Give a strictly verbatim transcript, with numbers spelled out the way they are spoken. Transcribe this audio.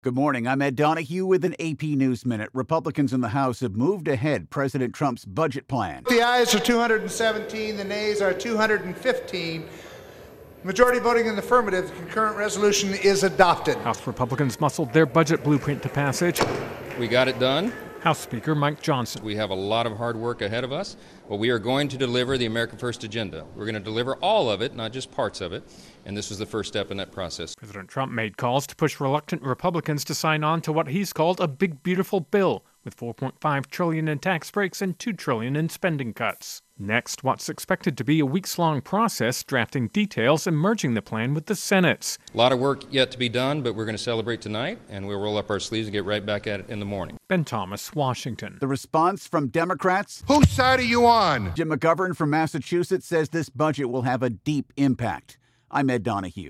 Good morning. I'm Ed Donahue with an A P News Minute. Republicans in the House have moved ahead President Trump's budget plan. The ayes are two hundred seventeen, the nays are two hundred fifteen. Majority voting in the affirmative, the concurrent resolution is adopted. House Republicans muscled their budget blueprint to passage. We got it done. House Speaker Mike Johnson. We have a lot of hard work ahead of us, but we are going to deliver the America First agenda. We're going to deliver all of it, not just parts of it, and this was the first step in that process. President Trump made calls to push reluctant Republicans to sign on to what he's called a big, beautiful bill, with four point five trillion dollars in tax breaks and two trillion dollars in spending cuts. Next, what's expected to be a weeks-long process drafting details and merging the plan with the Senate's. A lot of work yet to be done, but we're going to celebrate tonight, and we'll roll up our sleeves and get right back at it in the morning. Ben Thomas, Washington. The response from Democrats? Whose side are you on? Jim McGovern from Massachusetts says this budget will have a deep impact. I'm Ed Donahue.